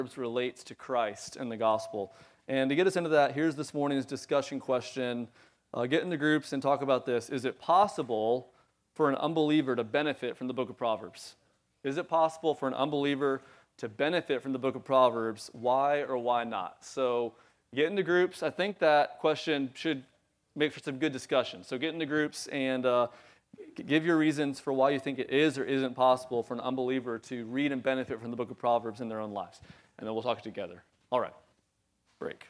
relates to Christ and the gospel. And to get us into that, here's this morning's discussion question. Get into groups and talk about this. Is it possible for an unbeliever to benefit from the book of Proverbs? Is it possible for an unbeliever to benefit from the book of Proverbs? Why or why not? So get into groups. I think that question should make for some good discussion. So get into groups and give your reasons for why you think it is or isn't possible for an unbeliever to read and benefit from the book of Proverbs in their own lives. And then we'll talk together. All right. Break.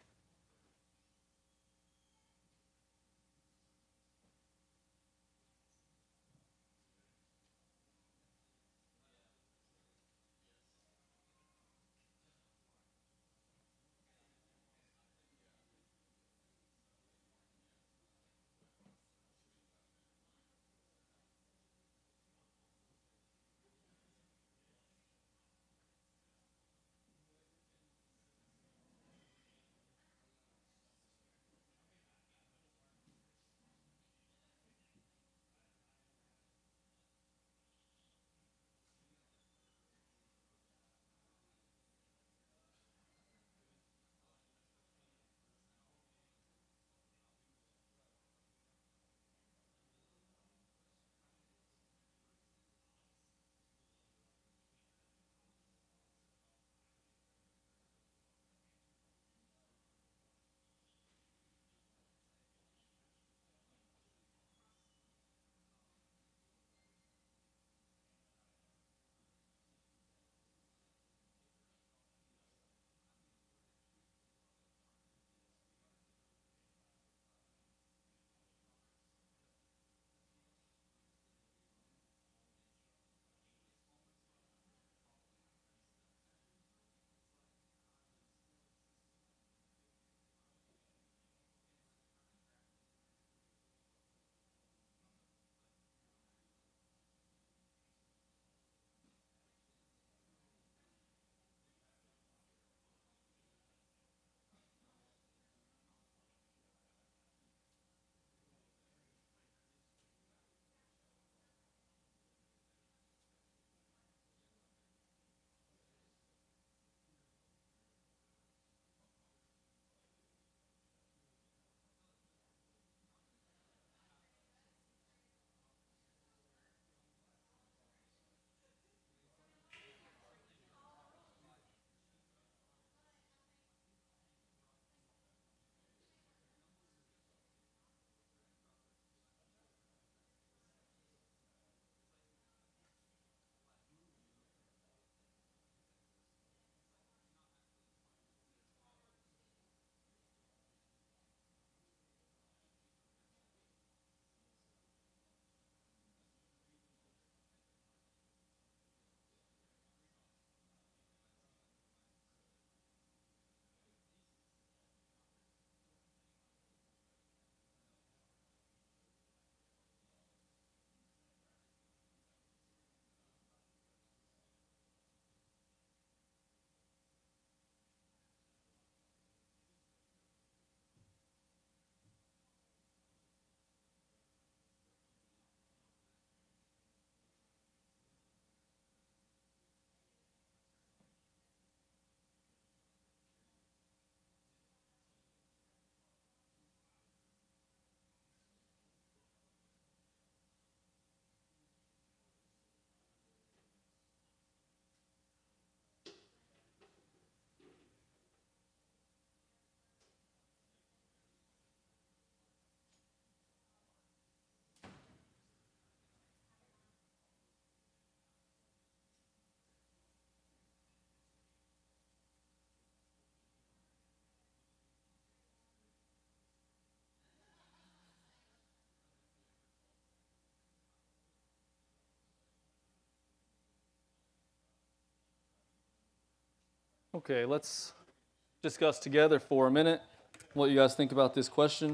Okay, let's discuss together for a minute what you guys think about this question.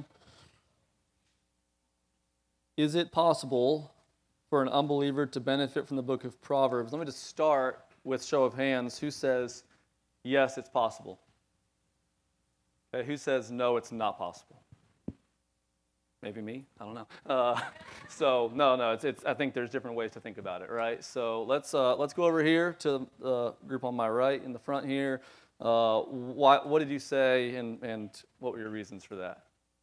Is it possible for an unbeliever to benefit from the book of Proverbs? Let me just start with show of hands. Who says, yes, it's possible? Okay, who says, no, it's not possible? Maybe me? I don't know. It's. I think there's different ways to think about it, right? So let's go over here to the group on my right in the front here. What did you say, and what were your reasons for that?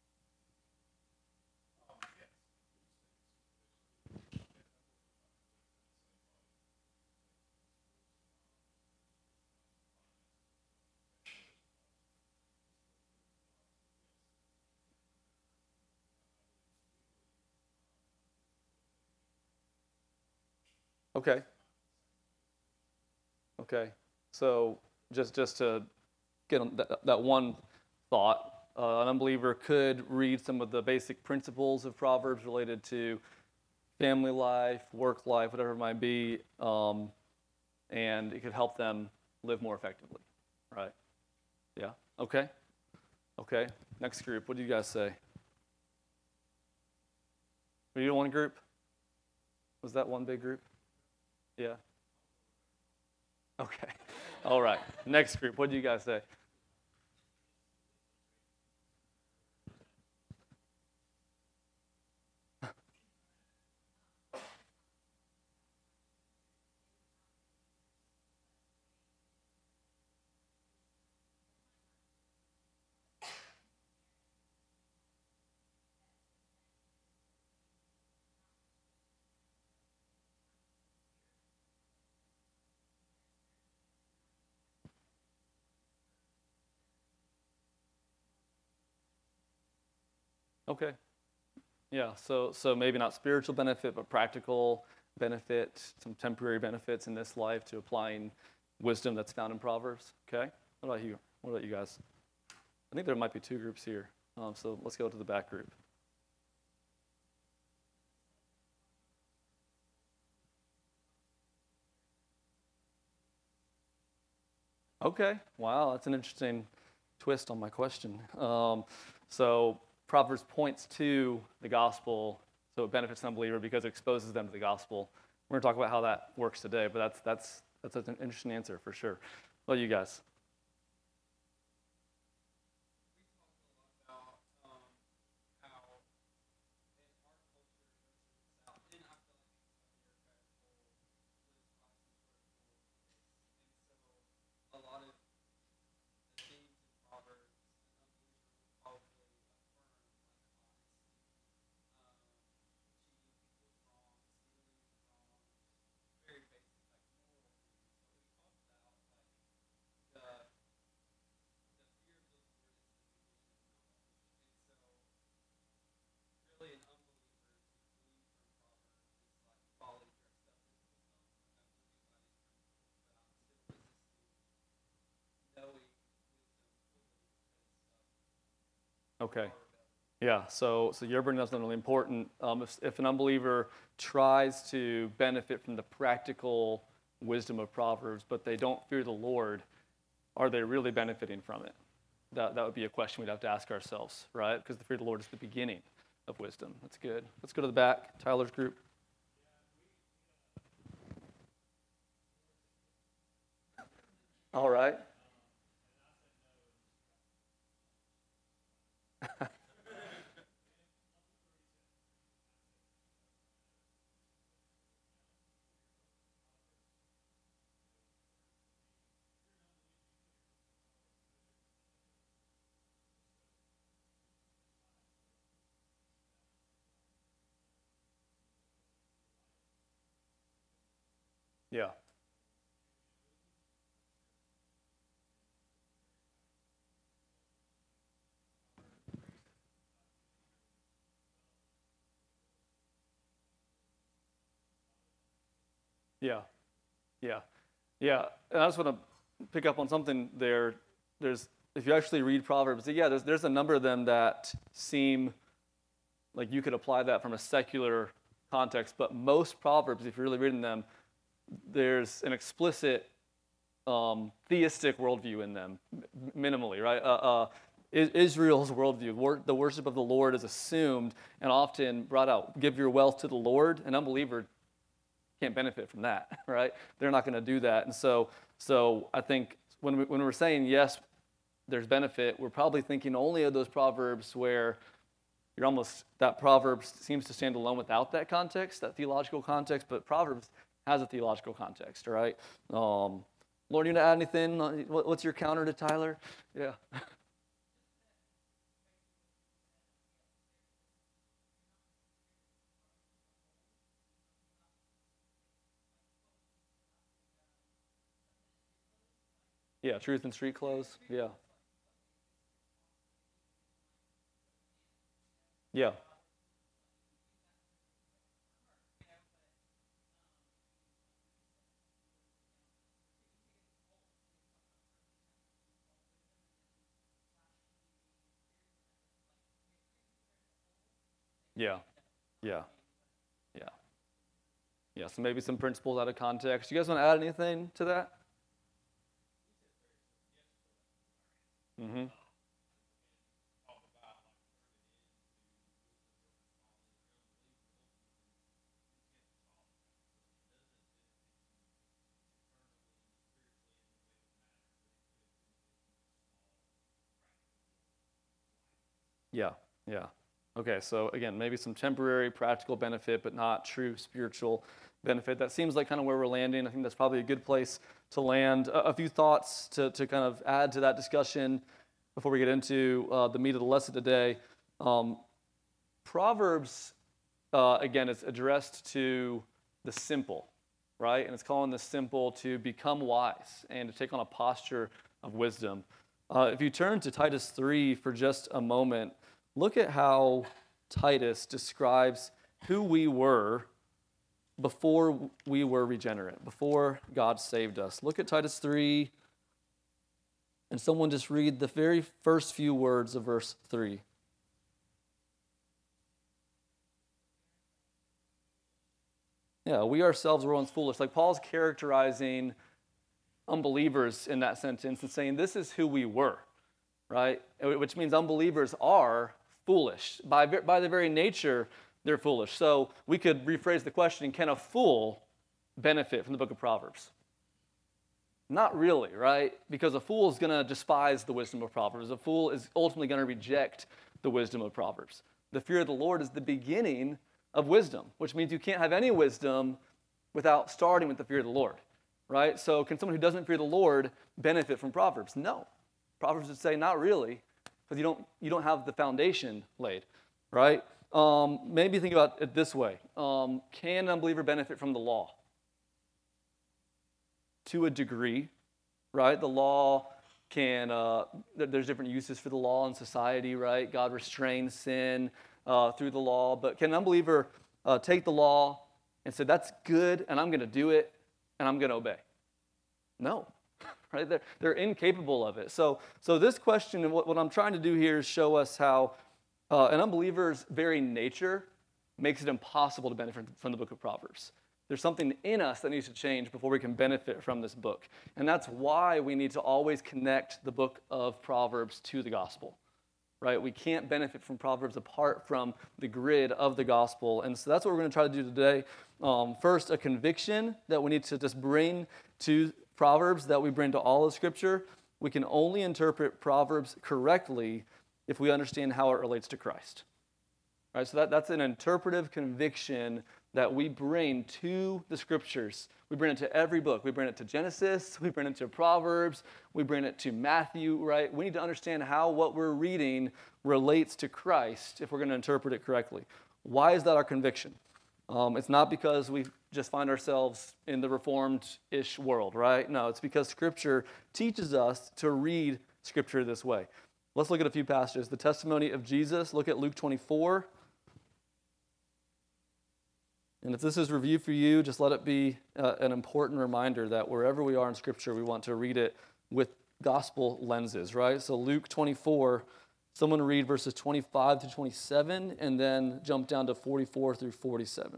Okay. Okay. So just to get on that one thought, an unbeliever could read some of the basic principles of Proverbs related to family life, work life, whatever it might be, and it could help them live more effectively, right? Yeah. Okay. Okay. Next group. What do you guys say? Were you in one group? Was that one big group? Yeah. Okay. All right. Next group. What do you guys say? Okay. Yeah. So maybe not spiritual benefit, but practical benefit, some temporary benefits in this life to applying wisdom that's found in Proverbs. Okay. What about you? What about you guys? I think there might be two groups here. So let's go to the back group. Okay. Wow, that's an interesting twist on my question. So Proverbs points to the gospel, so it benefits an unbeliever because it exposes them to the gospel. We're going to talk about how that works today, but that's an interesting answer for sure. What about you guys? Okay. Yeah, so you're bringing up something really important. If an unbeliever tries to benefit from the practical wisdom of Proverbs, but they don't fear the Lord, are they really benefiting from it? That would be a question we'd have to ask ourselves, right? Because the fear of the Lord is the beginning of wisdom. That's good. Let's go to the back. Tyler's group. All right. Yeah. Yeah. Yeah. Yeah. And I just want to pick up on something there. There's if you actually read Proverbs, yeah, there's a number of them that seem like you could apply that from a secular context, but most Proverbs, if you're really reading them, there's an explicit theistic worldview in them, minimally, right? Israel's worldview, the worship of the Lord is assumed and often brought out. Give your wealth to the Lord. An unbeliever can't benefit from that, right? They're not going to do that. And so I think when we're saying yes, there's benefit, we're probably thinking only of those Proverbs where that proverb seems to stand alone without that context, that theological context, but Proverbs has a theological context, right? Lauren, you want to add anything? What's your counter to Tyler? Yeah. Yeah, truth and street clothes. Yeah. Yeah. Yeah. Yeah. Yeah. Yeah. So maybe some principles out of context. You guys want to add anything to that? Mm-hmm. Yeah. Yeah. Okay. So again, maybe some temporary practical benefit, but not true spiritual benefit. That seems like kind of where we're landing. I think that's probably a good place to land. A few thoughts to kind of add to that discussion before we get into the meat of the lesson today. Um, Proverbs, again, it's addressed to the simple, right? And it's calling the simple to become wise and to take on a posture of wisdom. If you turn to Titus 3 for just a moment, look at how Titus describes who we were before we were regenerate, before God saved us. Look at Titus 3, and someone just read the very first few words of verse 3. Yeah, we ourselves were once foolish. Like Paul's characterizing unbelievers in that sentence and saying this is who we were, right? Which means unbelievers are foolish. By the very nature, they're foolish. So we could rephrase the question, can a fool benefit from the book of Proverbs? Not really, right? Because a fool is going to despise the wisdom of Proverbs. A fool is ultimately going to reject the wisdom of Proverbs. The fear of the Lord is the beginning of wisdom, which means you can't have any wisdom without starting with the fear of the Lord, right? So can someone who doesn't fear the Lord benefit from Proverbs? No. Proverbs would say not really, because you don't have the foundation laid, right? Maybe think about it this way. Can an unbeliever benefit from the law? To a degree, right? The law can, there's different uses for the law in society, right? God restrains sin through the law. But can an unbeliever take the law and say, that's good, and I'm going to do it, and I'm going to obey? No, right? They're incapable of it. So this question, and what I'm trying to do here is show us how an unbeliever's very nature makes it impossible to benefit from the book of Proverbs. There's something in us that needs to change before we can benefit from this book. And that's why we need to always connect the book of Proverbs to the gospel, right? We can't benefit from Proverbs apart from the grid of the gospel. And so that's what we're going to try to do today. First, a conviction that we need to just bring to Proverbs that we bring to all of Scripture. We can only interpret Proverbs correctly if we understand how it relates to Christ. Right, so that's an interpretive conviction that we bring to the Scriptures. We bring it to every book. We bring it to Genesis. We bring it to Proverbs. We bring it to Matthew, right? We need to understand how what we're reading relates to Christ if we're going to interpret it correctly. Why is that our conviction? It's not because we just find ourselves in the Reformed-ish world, right? No, it's because Scripture teaches us to read Scripture this way. Let's look at a few passages. The testimony of Jesus, look at Luke 24. And if this is review for you, just let it be an important reminder that wherever we are in Scripture, we want to read it with gospel lenses, right? So Luke 24, someone read verses 25 to 27, and then jump down to 44 through 47.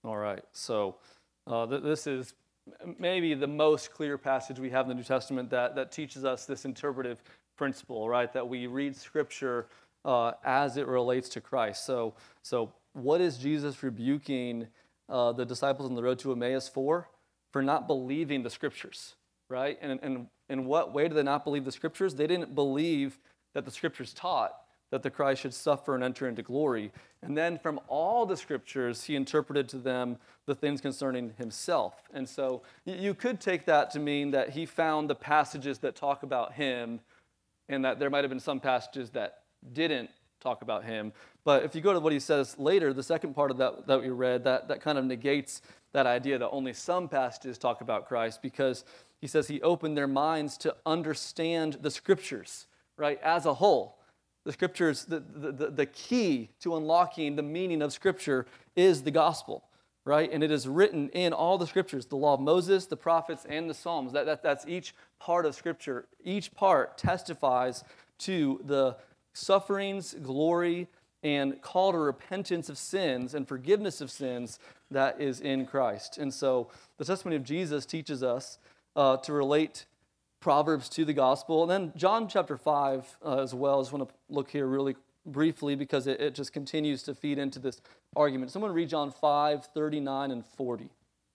All right, so this is maybe the most clear passage we have in the New Testament that teaches us this interpretive principle, right? That we read Scripture as it relates to Christ. So what is Jesus rebuking the disciples on the road to Emmaus for? For not believing the Scriptures, right? And in what way do they not believe the Scriptures? They didn't believe that the Scriptures taught that the Christ should suffer and enter into glory. And then from all the Scriptures, he interpreted to them the things concerning himself. And so you could take that to mean that he found the passages that talk about him, and that there might have been some passages that didn't talk about him. But if you go to what he says later, the second part of that we read, that kind of negates that idea that only some passages talk about Christ, because he says he opened their minds to understand the Scriptures, right, as a whole. The Scriptures, the key to unlocking the meaning of Scripture is the gospel, right? And it is written in all the Scriptures, the law of Moses, the prophets, and the Psalms. That's each part of Scripture. Each part testifies to the sufferings, glory, and call to repentance of sins and forgiveness of sins that is in Christ. And so the testimony of Jesus teaches us to relate Proverbs to the gospel. And then John chapter 5 as well. I just want to look here really briefly because it just continues to feed into this argument. Someone read John 5, 39 and 40.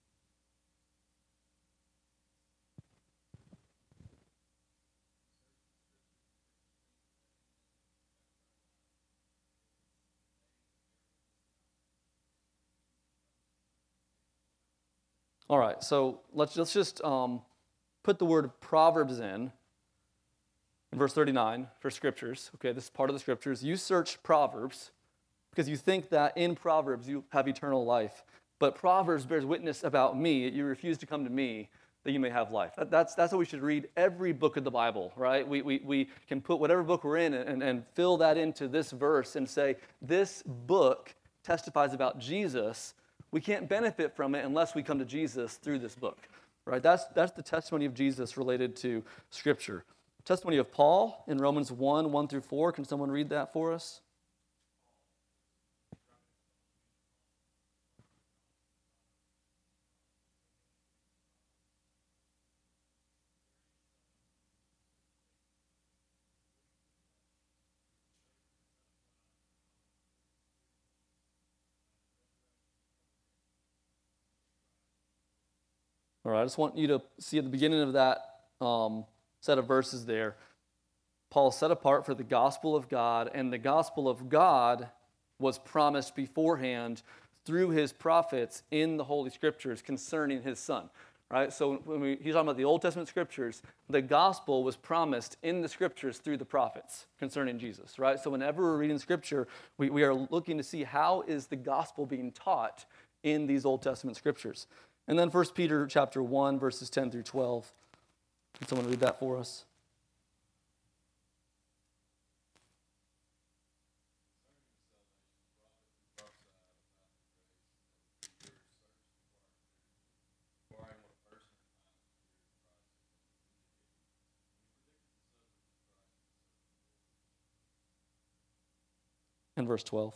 All right, so let's just put the word Proverbs in verse 39 for Scriptures. Okay, this is part of the Scriptures. You search Proverbs because you think that in Proverbs you have eternal life. But Proverbs bears witness about me. You refuse to come to me that you may have life. That's how we should read every book of the Bible, right? We can put whatever book we're in and fill that into this verse and say, this book testifies about Jesus. We can't benefit from it unless we come to Jesus through this book, right? That's the testimony of Jesus related to Scripture. Testimony of Paul in Romans 1, 1 through 4. Can someone read that for us? All right, I just want you to see at the beginning of that set of verses there, Paul set apart for the gospel of God, and the gospel of God was promised beforehand through his prophets in the Holy Scriptures concerning his Son. Right? So when he's talking about the Old Testament Scriptures, the gospel was promised in the Scriptures through the prophets concerning Jesus. Right? So whenever we're reading Scripture, we are looking to see how is the gospel being taught in these Old Testament Scriptures. And then 1 Peter chapter 1, verses 10 through 12. Can someone read that for us? And verse 12.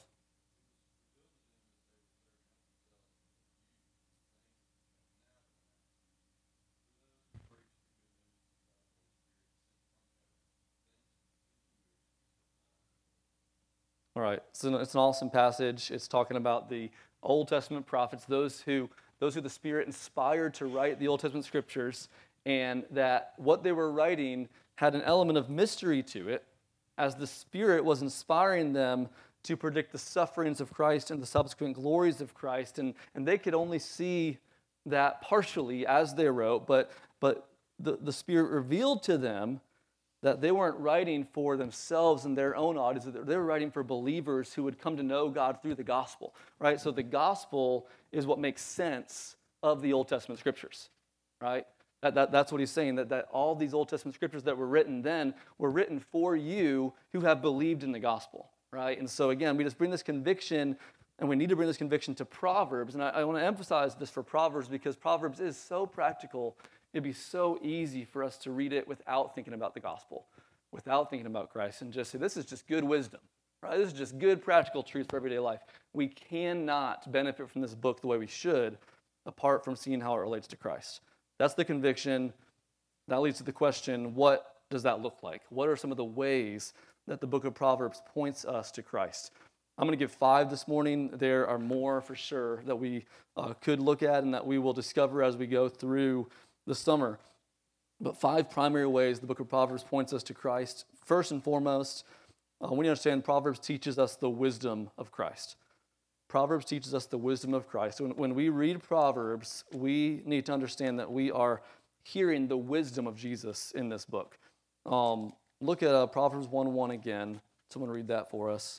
All right, so it's an awesome passage. It's talking about the Old Testament prophets, those who the Spirit inspired to write the Old Testament Scriptures, and that what they were writing had an element of mystery to it, as the Spirit was inspiring them to predict the sufferings of Christ and the subsequent glories of Christ, and they could only see that partially as they wrote, but the Spirit revealed to them that they weren't writing for themselves and their own audience. They were writing for believers who would come to know God through the gospel, right? So the gospel is what makes sense of the Old Testament Scriptures, right? That's what he's saying, that all these Old Testament Scriptures that were written then were written for you who have believed in the gospel, right? And so again, we just bring this conviction, and we need to bring this conviction to Proverbs. And I want to emphasize this for Proverbs because Proverbs is so practical. It'd be so easy for us to read it without thinking about the gospel, without thinking about Christ, and just say, this is just good wisdom, right? This is just good practical truth for everyday life. We cannot benefit from this book the way we should apart from seeing how it relates to Christ. That's the conviction. That leads to the question, what does that look like? What are some of the ways that the book of Proverbs points us to Christ? I'm going to give 5 this morning. There are more for sure that we could look at and that we will discover as we go through the summer. But 5 primary ways the book of Proverbs points us to Christ. First and foremost, we understand Proverbs teaches us the wisdom of Christ. Proverbs teaches us the wisdom of Christ. When we read Proverbs, we need to understand that we are hearing the wisdom of Jesus in this book. Look at Proverbs 1:1 again. Someone read that for us.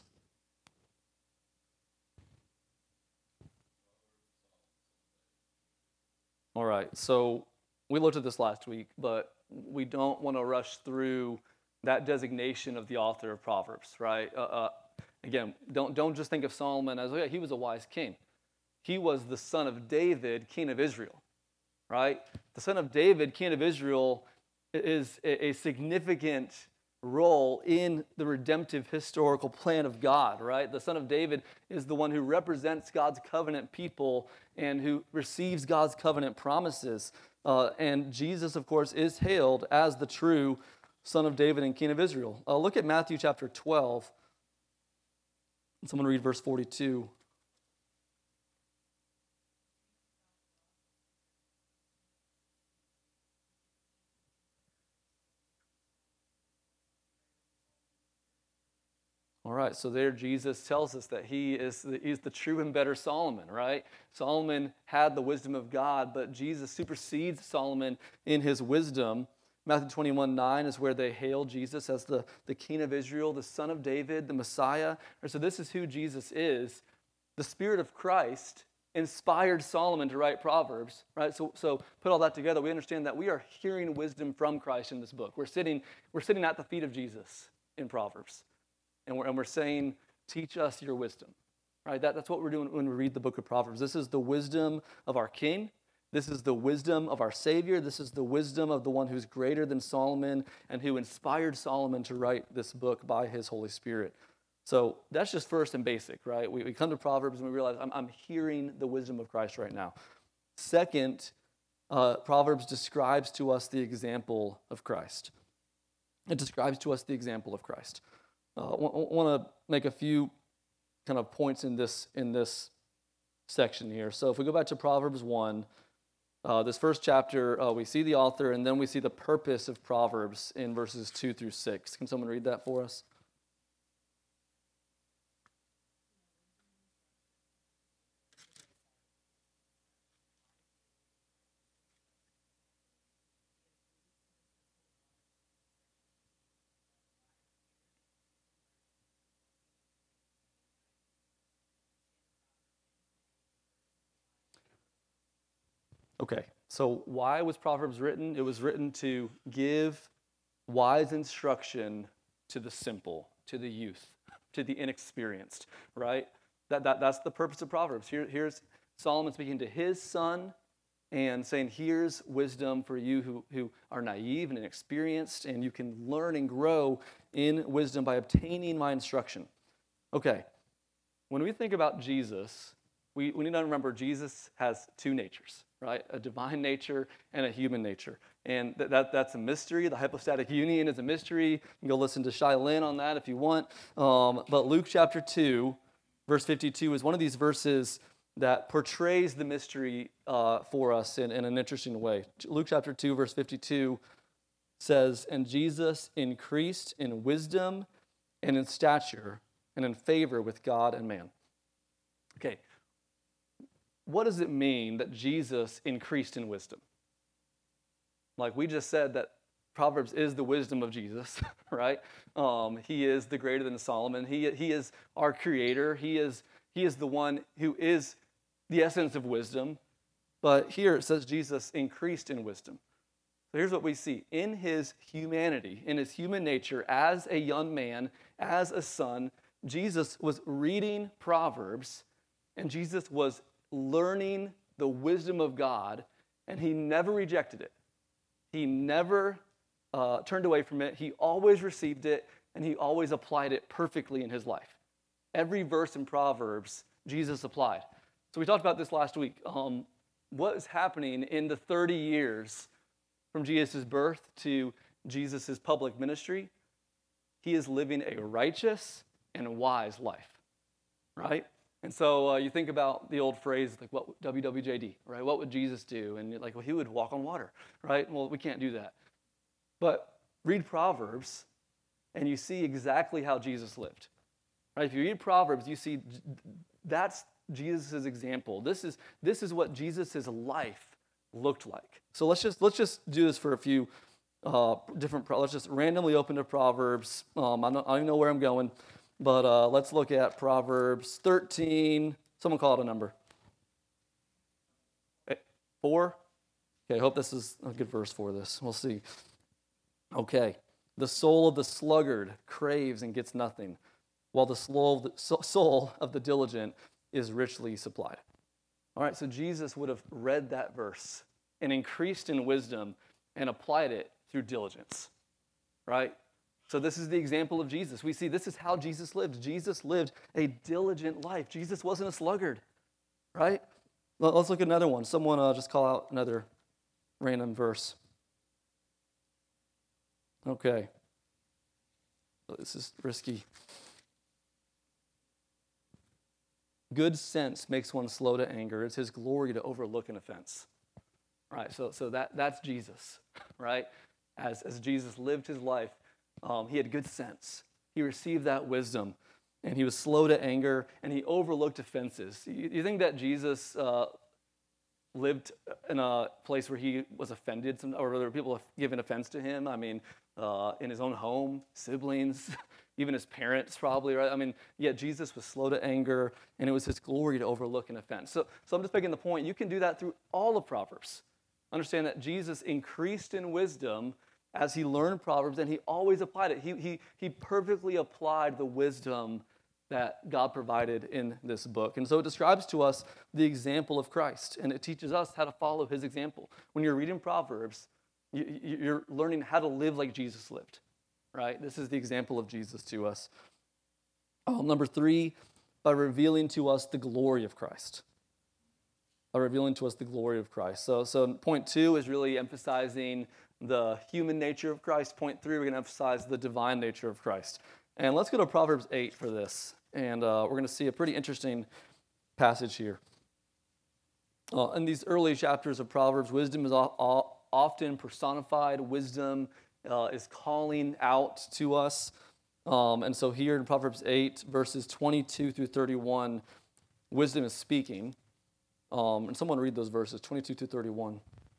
All right, so we looked at this last week, but we don't want to rush through that designation of the author of Proverbs, right? Again, don't just think of Solomon as, oh yeah, he was a wise king. He was the son of David, king of Israel, right? The son of David, king of Israel, is a significant role in the redemptive historical plan of God, right? The son of David is the one who represents God's covenant people and who receives God's covenant promises. And Jesus, of course, is hailed as the true son of David and king of Israel. Look at Matthew chapter 12. Someone read verse 42. All right, so there Jesus tells us that he's the true and better Solomon, right? Solomon had the wisdom of God, but Jesus supersedes Solomon in his wisdom. Matthew 21:9 is where they hail Jesus as the king of Israel, the son of David, the Messiah. So this is who Jesus is. The Spirit of Christ inspired Solomon to write Proverbs, right? So put all that together, we understand that we are hearing wisdom from Christ in this book. We're sitting at the feet of Jesus in Proverbs. And we're saying, teach us your wisdom, right? That's what we're doing when we read the book of Proverbs. This is the wisdom of our King. This is the wisdom of our Savior. This is the wisdom of the one who's greater than Solomon and who inspired Solomon to write this book by his Holy Spirit. So that's just first and basic, right? We come to Proverbs and we realize I'm hearing the wisdom of Christ right now. Second, Proverbs describes to us the example of Christ. It describes to us the example of Christ. I want to make a few kind of points in this section here. So if we go back to Proverbs 1, this first chapter, we see the author, and then we see the purpose of Proverbs in verses 2 through 6. Can someone read that for us? Okay, so why was Proverbs written? It was written to give wise instruction to the simple, to the youth, to the inexperienced, right? That's the purpose of Proverbs. Here's Solomon speaking to his son and saying, here's wisdom for you who are naive and inexperienced, and you can learn and grow in wisdom by obtaining my instruction. Okay, when we think about Jesus, we need to remember Jesus has 2 natures, right? A divine nature and a human nature. And that's a mystery. The hypostatic union is a mystery. You can go listen to Shai Lin on that if you want. But Luke chapter 2, verse 52 is one of these verses that portrays the mystery for us in an interesting way. Luke chapter 2, verse 52 says, "And Jesus increased in wisdom and in stature and in favor with God and man." Okay. What does it mean that Jesus increased in wisdom? Like we just said that Proverbs is the wisdom of Jesus, right? He is the greater than Solomon. He is our creator. He is the one who is the essence of wisdom. But here it says Jesus increased in wisdom. So here's what we see. In his humanity, in his human nature, as a young man, as a son, Jesus was reading Proverbs, and Jesus was learning the wisdom of God, and he never rejected it. He never turned away from it. He always received it, and he always applied it perfectly in his life. Every verse in Proverbs, Jesus applied. So we talked about this last week. What is happening in the 30 years from Jesus' birth to Jesus' public ministry? He is living a righteous and wise life, right? And so you think about the old phrase, like what WWJD, right? What would Jesus do? And you're like, well, he would walk on water, right? Well, we can't do that. But read Proverbs, and you see exactly how Jesus lived, right? If you read Proverbs, you see that's Jesus' example. This is what Jesus' life looked like. So let's just do this for a few different. Let's just randomly open to Proverbs. I don't even know where I'm going. But let's look at Proverbs 13. Someone call it a number. 4? Okay, I hope this is a good verse for this. We'll see. Okay. The soul of the sluggard craves and gets nothing, while the soul of the diligent is richly supplied. All right, so Jesus would have read that verse and increased in wisdom and applied it through diligence, right? So this is the example of Jesus. We see this is how Jesus lived. Jesus lived a diligent life. Jesus wasn't a sluggard, right? Let's look at another one. Someone just call out another random verse. Okay. This is risky. Good sense makes one slow to anger. It's his glory to overlook an offense. Right, so that's Jesus, right? As Jesus lived his life, he had good sense. He received that wisdom, and he was slow to anger, and he overlooked offenses. You think that Jesus lived in a place where he was offended, or where people have given offense to him? I mean, in his own home, siblings, even his parents probably, right? I mean, yet Jesus was slow to anger, and it was his glory to overlook an offense. So I'm just making the point, you can do that through all of Proverbs. Understand that Jesus increased in wisdom as he learned Proverbs, and he always applied it. He perfectly applied the wisdom that God provided in this book. And so it describes to us the example of Christ, and it teaches us how to follow his example. When you're reading Proverbs, you're learning how to live like Jesus lived, right? This is the example of Jesus to us. Number 3, by revealing to us the glory of Christ. By revealing to us the glory of Christ. So point 2 is really emphasizing the human nature of Christ. Point 3, we're going to emphasize the divine nature of Christ. And let's go to Proverbs 8 for this. And we're going to see a pretty interesting passage here. In these early chapters of Proverbs, wisdom is often personified. Wisdom is calling out to us. And so here in Proverbs 8, verses 22 through 31, wisdom is speaking. And someone read those verses, 22 through 31.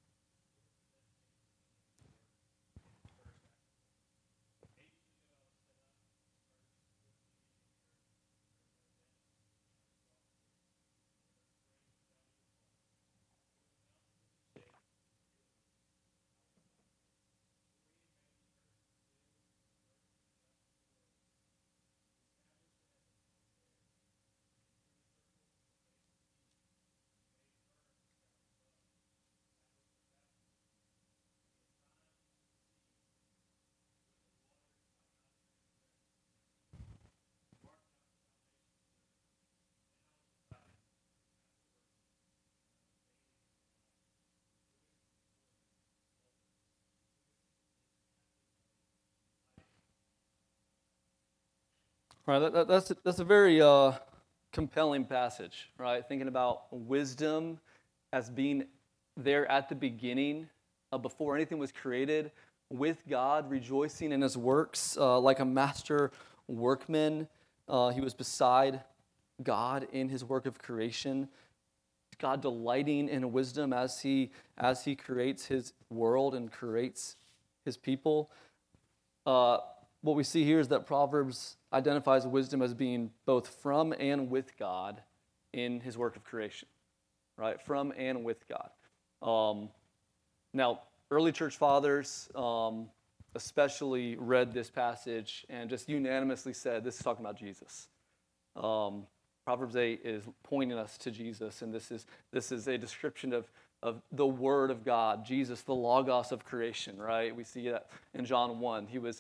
Right, that's a very compelling passage, right? Thinking about wisdom as being there at the beginning, before anything was created, with God, rejoicing in his works, like a master workman. He was beside God in his work of creation. God delighting in wisdom as he creates his world and creates his people. What we see here is that Proverbs identifies wisdom as being both from and with God in his work of creation, right? From and with God. Now, early church fathers especially read this passage and just unanimously said, this is talking about Jesus. Proverbs 8 is pointing us to Jesus, and this is a description of the Word of God, Jesus, the Logos of creation, right? We see that in John 1. He was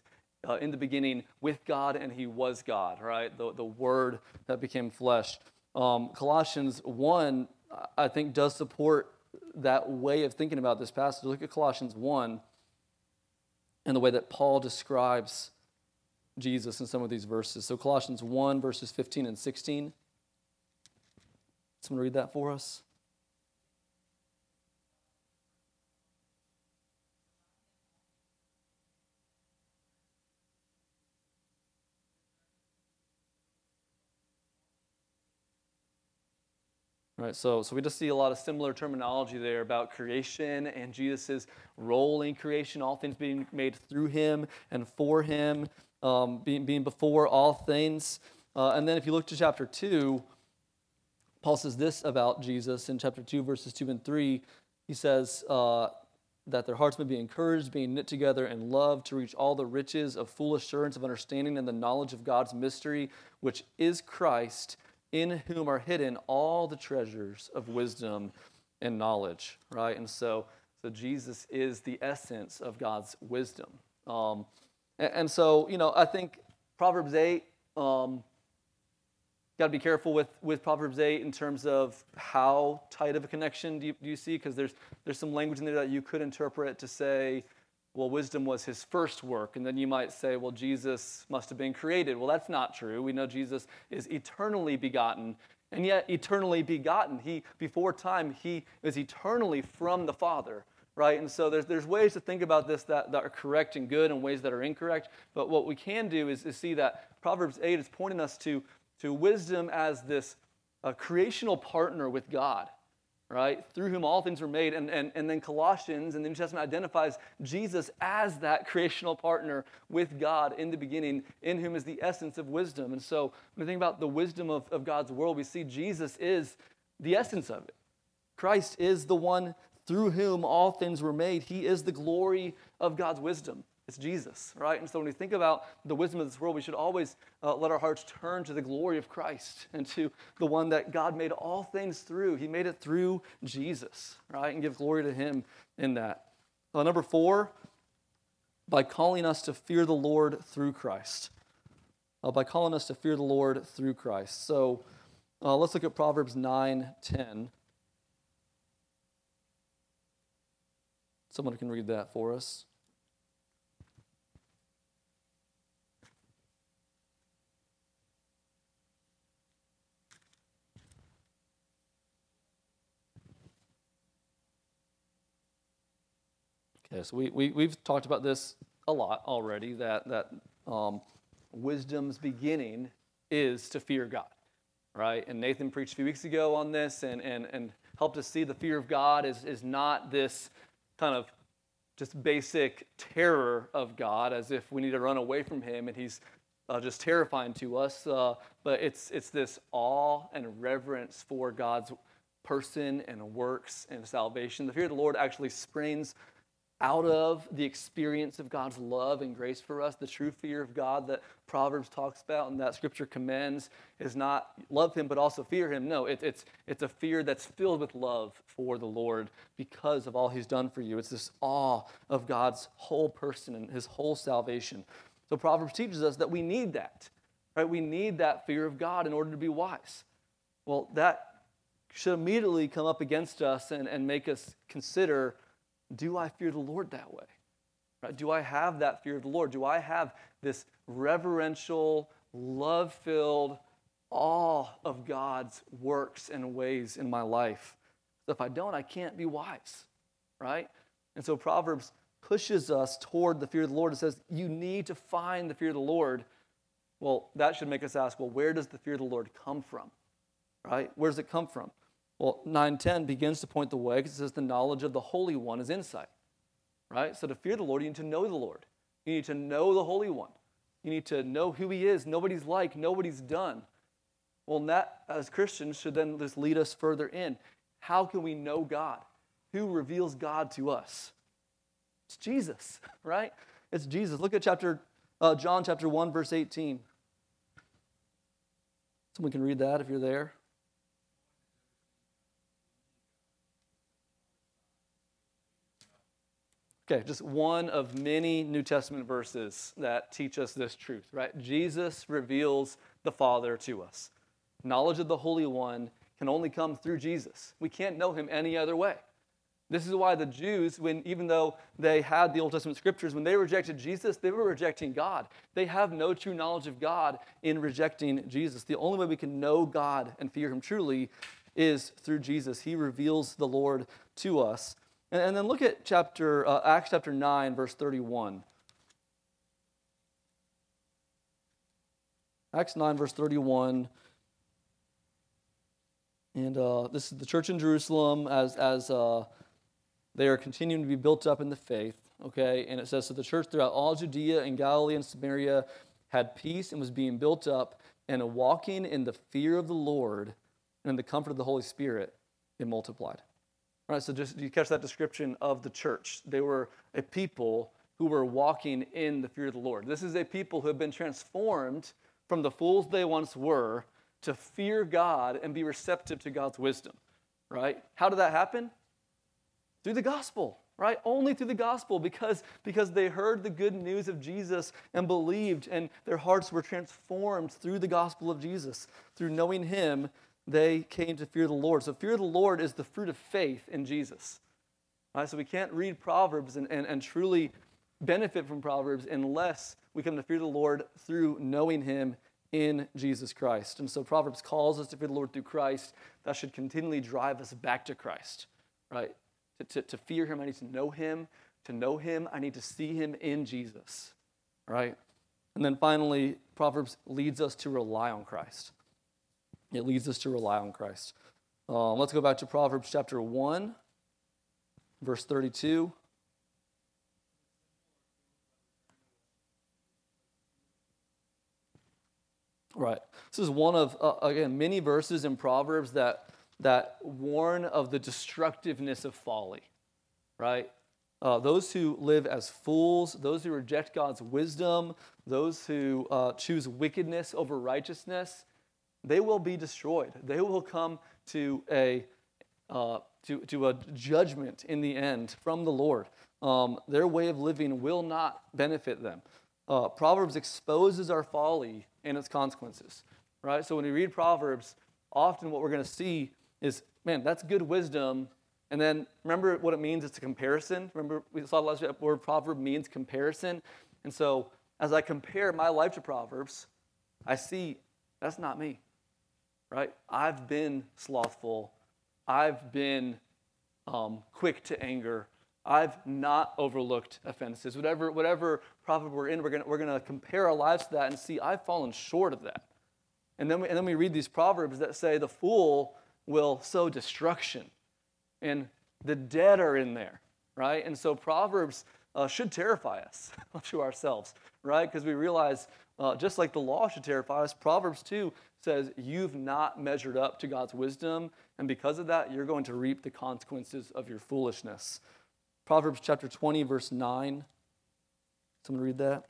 in the beginning with God, and he was God, right? The Word that became flesh. Colossians 1, I think, does support that way of thinking about this passage. Look at Colossians 1 and the way that Paul describes Jesus in some of these verses. So Colossians 1, verses 15 and 16. Someone read that for us? Right, so we just see a lot of similar terminology there about creation and Jesus' role in creation, all things being made through him and for him, being before all things. And then if you look to chapter 2, Paul says this about Jesus in chapter 2, verses 2 and 3. He says that their hearts may be encouraged, being knit together in love, to reach all the riches of full assurance of understanding and the knowledge of God's mystery, which is Christ, in whom are hidden all the treasures of wisdom and knowledge, right? And so Jesus is the essence of God's wisdom. And so, I think Proverbs 8, got to be careful with Proverbs 8 in terms of how tight of a connection do you see? Because there's some language in there that you could interpret to say, well, wisdom was his first work. And then you might say, well, Jesus must have been created. Well, that's not true. We know Jesus is eternally begotten. And yet, eternally begotten, before time, he is eternally from the Father, right? And so there's ways to think about this that are correct and good and ways that are incorrect. But what we can do is see that Proverbs 8 is pointing us to wisdom as this creational partner with God, right? Through whom all things were made. And then Colossians and the New Testament identifies Jesus as that creational partner with God in the beginning, in whom is the essence of wisdom. And so when we think about the wisdom of God's world, we see Jesus is the essence of it. Christ is the one through whom all things were made. He is the glory of God's wisdom. It's Jesus, right? And so when we think about the wisdom of this world, we should always let our hearts turn to the glory of Christ and to the one that God made all things through. He made it through Jesus, right? And give glory to him in that. Number 4, by calling us to fear the Lord through Christ. By calling us to fear the Lord through Christ. So let's look at Proverbs 9:10. Someone can read that for us. Okay, so we've talked about this a lot already, that wisdom's beginning is to fear God, right? And Nathan preached a few weeks ago on this and helped us see the fear of God is not this kind of just basic terror of God, as if we need to run away from him and he's just terrifying to us, but it's this awe and reverence for God's person and works and salvation. The fear of the Lord actually springs out of the experience of God's love and grace for us. The true fear of God that Proverbs talks about and that Scripture commends is not love him but also fear him. No, it's a fear that's filled with love for the Lord because of all he's done for you. It's this awe of God's whole person and his whole salvation. So Proverbs teaches us that we need that, right? We need that fear of God in order to be wise. Well, that should immediately come up against us and make us consider, do I fear the Lord that way? Right? Do I have that fear of the Lord? Do I have this reverential, love-filled awe of God's works and ways in my life? So if I don't, I can't be wise, right? And so Proverbs pushes us toward the fear of the Lord. It says, you need to find the fear of the Lord. Well, that should make us ask, well, where does the fear of the Lord come from? Right? Where does it come from? Well, 9:10 begins to point the way because it says the knowledge of the Holy One is insight, right? So to fear the Lord, you need to know the Lord. You need to know the Holy One. You need to know who he is, know what he's like, know what he's done. Well, and that, as Christians, should then just lead us further in. How can we know God? Who reveals God to us? It's Jesus, right? It's Jesus. Look at John chapter 1, verse 18. Someone can read that if you're there. Okay, just one of many New Testament verses that teach us this truth, right? Jesus reveals the Father to us. Knowledge of the Holy One can only come through Jesus. We can't know him any other way. This is why the Jews, even though they had the Old Testament scriptures, when they rejected Jesus, they were rejecting God. They have no true knowledge of God in rejecting Jesus. The only way we can know God and fear him truly is through Jesus. He reveals the Lord to us. And then look at Acts chapter 9, verse 31. Acts 9, verse 31. And this is the church in Jerusalem as they are continuing to be built up in the faith. Okay, and it says, so the church throughout all Judea and Galilee and Samaria had peace and was being built up, and walking in the fear of the Lord and in the comfort of the Holy Spirit, it multiplied. All right, so just you catch that description of the church. They were a people who were walking in the fear of the Lord. This is a people who have been transformed from the fools they once were to fear God and be receptive to God's wisdom, right? How did that happen? Through the gospel, right? Only through the gospel because they heard the good news of Jesus and believed, and their hearts were transformed through the gospel of Jesus. Through knowing him, they came to fear the Lord. So fear of the Lord is the fruit of faith in Jesus. Right? So we can't read Proverbs and truly benefit from Proverbs unless we come to fear the Lord through knowing him in Jesus Christ. And so Proverbs calls us to fear the Lord through Christ. That should continually drive us back to Christ, right? To fear him, I need to know him. To know him, I need to see him in Jesus, right? And then finally, Proverbs leads us to rely on Christ. It leads us to rely on Christ. Let's go back to Proverbs chapter 1, verse 32. Right. This is one of, again, many verses in Proverbs that warn of the destructiveness of folly, right? Those who live as fools, those who reject God's wisdom, those who choose wickedness over righteousness, they will be destroyed. They will come to a judgment in the end from the Lord. Their way of living will not benefit them. Proverbs exposes our folly and its consequences, right? So when we read Proverbs, often what we're going to see is, man, that's good wisdom. And then remember what it means? It's a comparison. Remember we saw last word proverb means comparison. And so as I compare my life to Proverbs, I see that's not me, right? I've been slothful. I've been quick to anger. I've not overlooked offenses. Whatever proverb we're in, we're gonna compare our lives to that and see I've fallen short of that. And then we read these proverbs that say the fool will sow destruction, and the dead are in there, right? And so Proverbs should terrify us to ourselves, right? Because we realize, just like the law should terrify us, Proverbs 2 says you've not measured up to God's wisdom, and because of that, you're going to reap the consequences of your foolishness. Proverbs chapter 20, verse 9. Someone read that?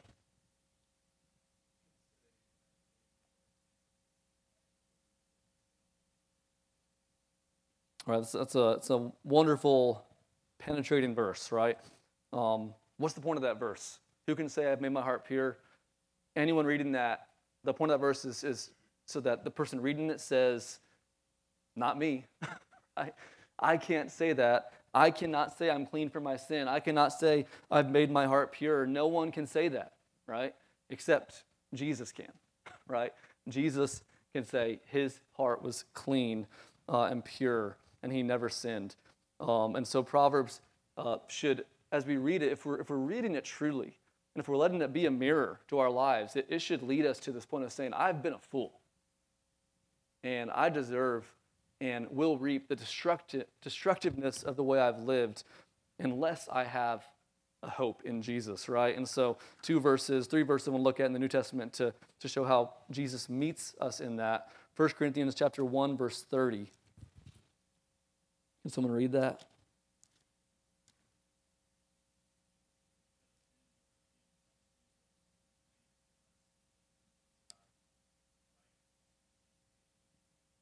All right, it's a wonderful, penetrating verse, right? What's the point of that verse? Who can say I've made my heart pure? Anyone reading that, the point of that verse is so that the person reading it says, not me. I can't say that. I cannot say I'm clean from my sin. I cannot say I've made my heart pure. No one can say that, right? Except Jesus can, right? Jesus can say his heart was clean and pure, and he never sinned. And so Proverbs should, as we read it, if we're reading it truly, and if we're letting it be a mirror to our lives, it should lead us to this point of saying, I've been a fool, and I deserve and will reap the destructiveness of the way I've lived unless I have a hope in Jesus, right? And so 3 verses we'll look at in the New Testament to show how Jesus meets us in that. 1 Corinthians chapter 1, verse 30. Can someone read that?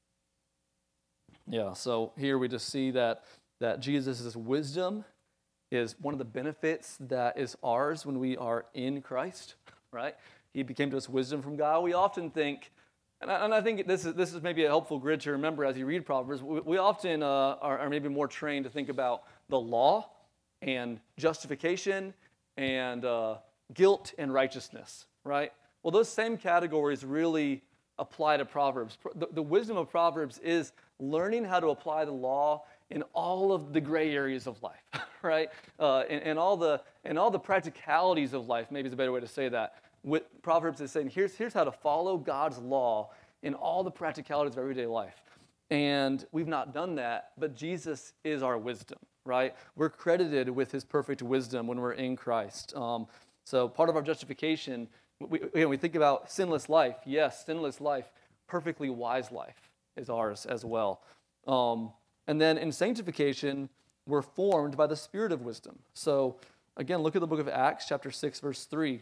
Yeah, so here we just see that Jesus' wisdom is one of the benefits that is ours when we are in Christ, right? He became to us wisdom from God. We often think, and I think this is maybe a helpful grid to remember as you read Proverbs, we often are maybe more trained to think about the law and justification and guilt and righteousness, right? Well, those same categories really apply to Proverbs. The wisdom of Proverbs is learning how to apply the law in all of the gray areas of life, right? And all the practicalities of life, maybe is a better way to say that. Proverbs is saying, here's how to follow God's law in all the practicalities of everyday life. And we've not done that, but Jesus is our wisdom, right? We're credited with his perfect wisdom when we're in Christ. So part of our justification, we think about sinless life. Yes, sinless life, perfectly wise life is ours as well. And then in sanctification, we're formed by the Spirit of wisdom. So again, look at the book of Acts, chapter 6, verse 3.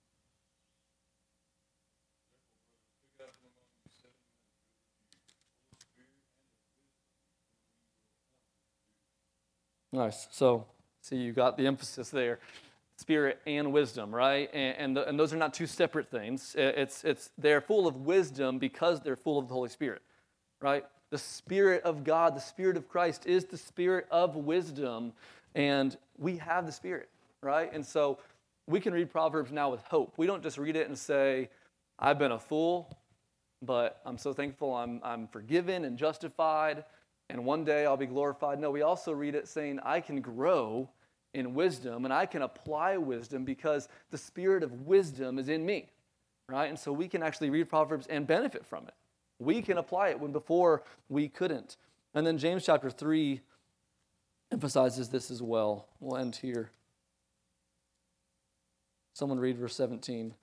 Nice. So, see, you got the emphasis there. Spirit and wisdom, right? And those are not two separate things. They're full of wisdom because they're full of the Holy Spirit, right? The Spirit of God, the Spirit of Christ is the Spirit of wisdom, and we have the Spirit, right? And so we can read Proverbs now with hope. We don't just read it and say, I've been a fool, but I'm so thankful I'm forgiven and justified, and one day I'll be glorified. No, we also read it saying, I can grow in wisdom, and I can apply wisdom because the Spirit of wisdom is in me, right? And so we can actually read Proverbs and benefit from it. We can apply it when before we couldn't. And then James chapter 3 emphasizes this as well. We'll end here. Someone read verse 17.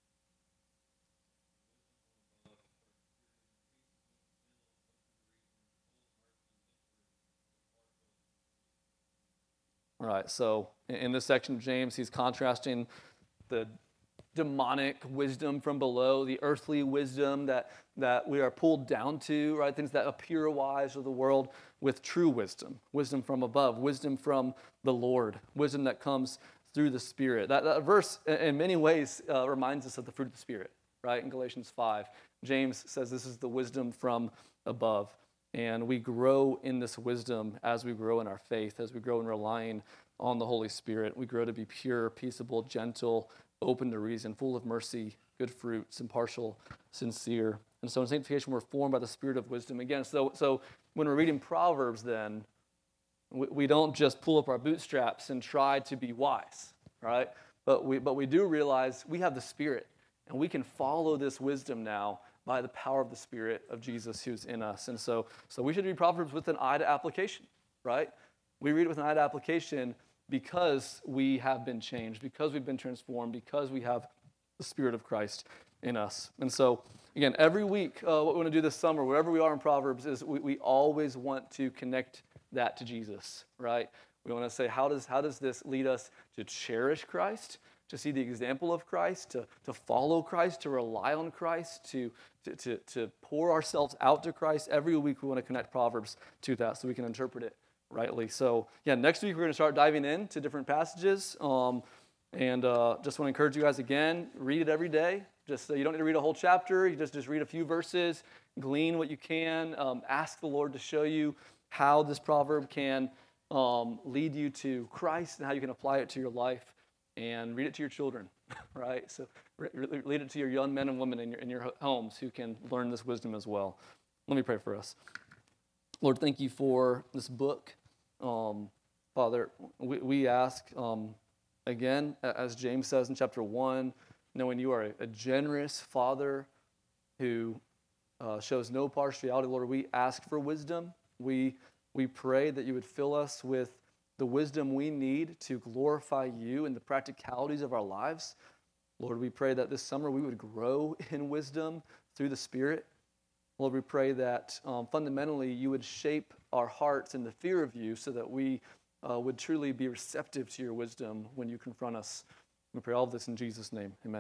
All right, so in this section of James, he's contrasting the demonic wisdom from below, the earthly wisdom that we are pulled down to, right? Things that appear wise of the world, with true wisdom, wisdom from above, wisdom from the Lord, wisdom that comes through the Spirit. That verse, in many ways, reminds us of the fruit of the Spirit, right? In Galatians 5, James says this is the wisdom from above. And we grow in this wisdom as we grow in our faith, as we grow in relying on the Holy Spirit. We grow to be pure, peaceable, gentle, open to reason, full of mercy, good fruits, impartial, sincere. And so in sanctification, we're formed by the Spirit of wisdom. Again, so when we're reading Proverbs then, we don't just pull up our bootstraps and try to be wise, right? But we do realize we have the Spirit, and we can follow this wisdom now by the power of the Spirit of Jesus who's in us. And so we should read Proverbs with an eye to application, right? We read it with an eye to application because we have been changed, because we've been transformed, because we have the Spirit of Christ in us. And so, again, every week, what we want to do this summer, wherever we are in Proverbs, is we always want to connect that to Jesus, right? We want to say, how does this lead us to cherish Christ, to see the example of Christ, to follow Christ, to rely on Christ, to pour ourselves out to Christ? Every week we want to connect Proverbs to that so we can interpret it rightly. So, yeah, next week we're going to start diving into different passages. And just want to encourage you guys again, read it every day. Just you don't need to read a whole chapter. You just read a few verses, glean what you can, ask the Lord to show you how this proverb can lead you to Christ and how you can apply it to your life. And read it to your children, right? So read it to your young men and women in your homes who can learn this wisdom as well. Let me pray for us. Lord, thank you for this book. Father, we ask, again, as James says in chapter 1, knowing you are a generous Father who shows no partiality, Lord, we ask for wisdom. We pray that you would fill us with the wisdom we need to glorify you in the practicalities of our lives. Lord, we pray that this summer we would grow in wisdom through the Spirit. Lord, we pray that fundamentally you would shape our hearts in the fear of you so that we would truly be receptive to your wisdom when you confront us. We pray all of this in Jesus' name. Amen.